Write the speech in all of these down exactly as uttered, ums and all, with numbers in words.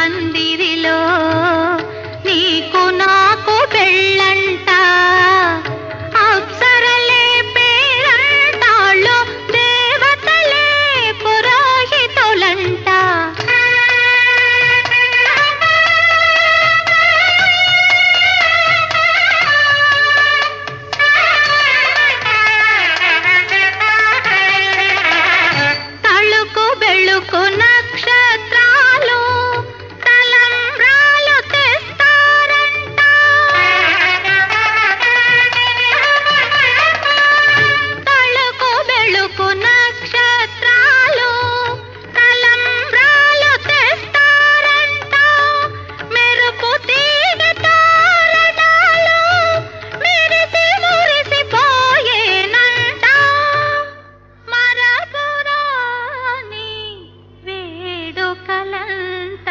పందిరిలో నీకు నాకు పెళ్ళంట అప్సరలే పేరంటాళ్ళు దేవతలే పురోహితులంట తళుకు బెళుకు నక్షత్రాలు తలంబ్రాలు తెస్తారంట తళుకు బెళుకు నక్షత్రాలు తలంబ్రాలు తెస్తారంట మెరుపు తీగ తోరణాలు మెరిసి మురిసిపోయేనంట మరపురాని వేడుకలంట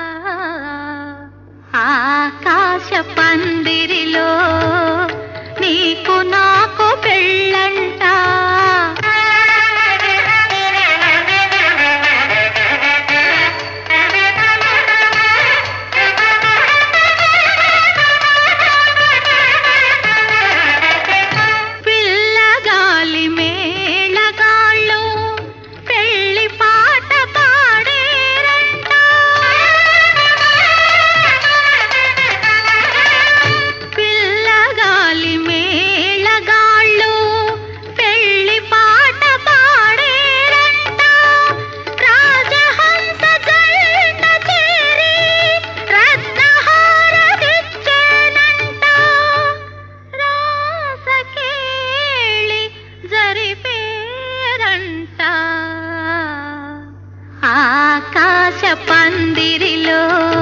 ఆకాశ పందిరిలో నీకు నాకు పెళ్ళంట పిల్లగాలి మేళగాళ్ళు పెళ్లి పాట పాడేరంట పిల్లగాలి మేళగాళ్ళు పెళ్లి పాట పాడేరంట రాజహంస జంట చేరి రత్నహారమిచ్చేనంట రాసకేళి జరిపేరంట ఆకాశ పందిరిలో